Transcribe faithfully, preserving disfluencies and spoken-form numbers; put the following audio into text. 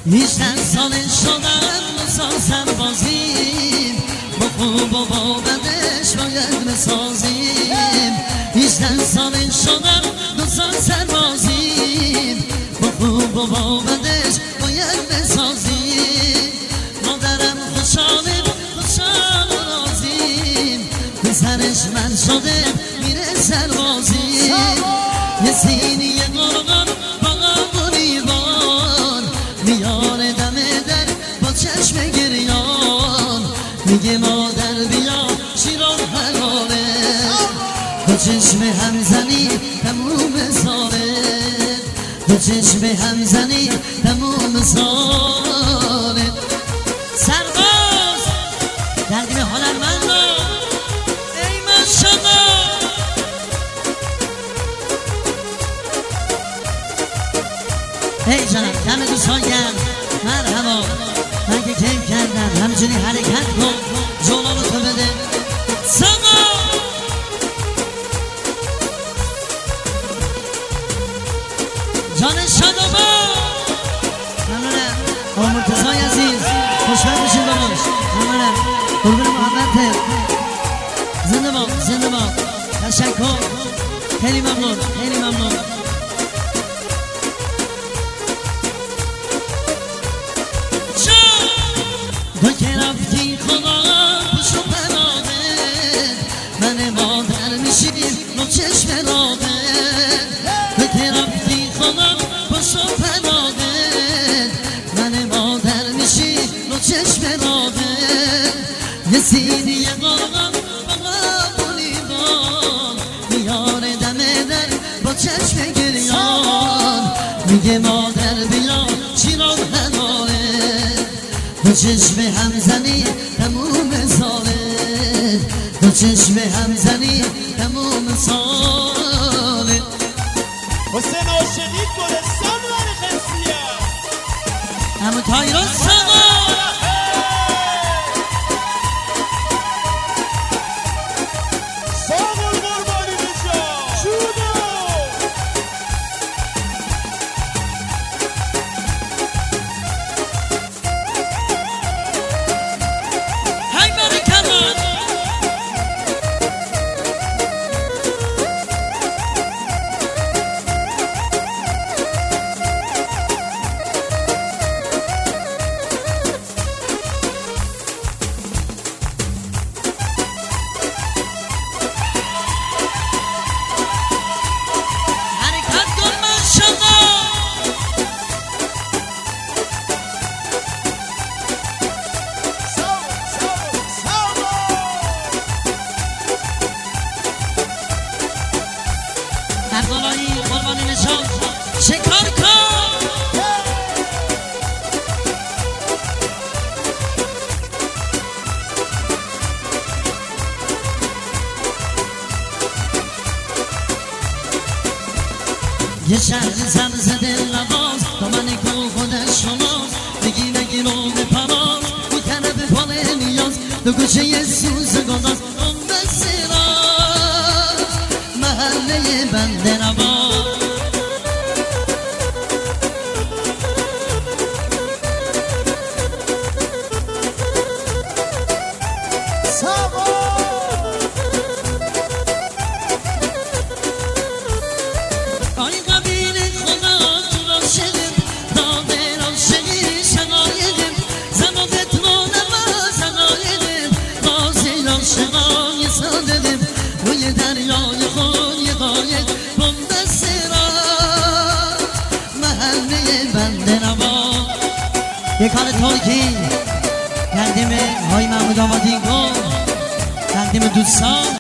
هیچده سال شدم سال سربازیم، با خوب و با بدش باید بسازیم. هیچده سال شدم دو سال سربازیم، با خوب و با بدش باید بسازیم. مادرم خوشحاله خوشحال و راضیم، پسرش من شده میره سربازیم. یه سینی قرقان با قبولی بار میاره دم در با چشم گریان، میگه مادر بیا شیران حلاله، با چشم همزنی تموم ساله، با چشم همزنی تموم ساله. سرباز دردی هنرمند ای ماشاءالله. ای جانم دم دوستان گرم، مرحبا. من که کیف کردم همچنین حرکت کن، جلالو تو بده ساقا. جان شادابا ممنونم. آقا مرتضای عزیز خوشبخت بشید باباش. ممنونم قربون محبت. زنده باد زنده باد. تشکر خیلی ممنون خیلی ممنون. تو که رفتی خدا پشت و پناهه، من مادر میشیم نو چشم راهه. تو که رفتی خدا پشت و پناهه، من مادر میشیم نو چشم راهه. یه سینی قرقان با قبولی بان میاره دم در با چشم گریان، میگه مادر بیا شیران حلاله، با چشم همزنی تموم ساله، با چشم همزنی تموم ساله. حسین عاشقی گلستان برای خمسیه همه تایران ساقا. ساقا قربانی بجا چودو شکار کن. یه شهر زن زده لباس تا من کن خودش شماست، بگی نگی رو به پراز او طرف پال نیاز، دو گوشه یه سوز گداز اون بسته راز محله بنده نواز. آی قبیل خدا تو راشقم داده راشقی شقایقم، زن و بتمون ما زنایقم، بازی راشقای صادقم، روی دریای خون یه قایق بم دست راست محله بنده نوا. یه کار ترکی تقدیم های محمود آبادی کن، تقدیم دوستان